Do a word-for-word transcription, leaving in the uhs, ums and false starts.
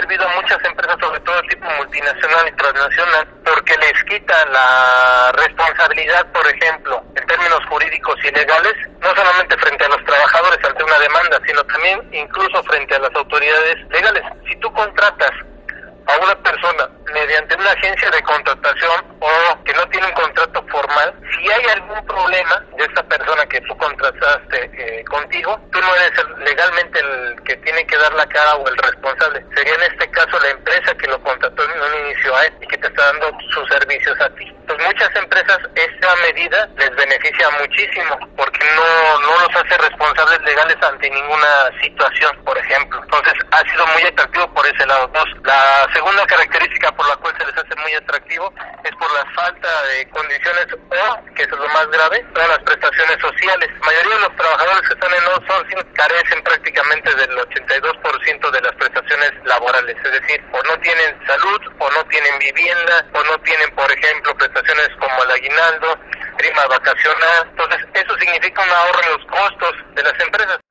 servido a muchas empresas, sobre todo tipo multinacional y transnacional, porque les quita la responsabilidad, por ejemplo, en términos jurídicos y legales, no solamente frente a los trabajadores ante una demanda, sino también incluso frente a las autoridades legales. Si tú contratas a una persona mediante una agencia de contratación o que no tiene un contrato formal, si hay algún problema de esta persona que tú contrataste eh, contigo, tú no eres el, legalmente el que tiene que dar la cara o el responsable. Sería en este caso la empresa que lo contrató en un inicio a él y que te está dando sus servicios a ti. Entonces muchas empresas esta medida les beneficia muchísimo porque no, no los hace responsables legales ante ninguna situación, por ejemplo. Entonces ha sido muy atractivo por ese lado. Dos, la segunda característica por la cual se les hace muy atractivo es por la falta de condiciones o, que eso es lo más grave, son las prestaciones sociales. La mayoría de los trabajadores que están en outsourcing carecen prácticamente del ochenta y dos por ciento de las prestaciones laborales, es decir, o no tienen salud, o no tienen vivienda, o no tienen, por ejemplo, prestaciones como el aguinaldo, prima vacacional. Entonces, eso significa un ahorro en los costos de las empresas.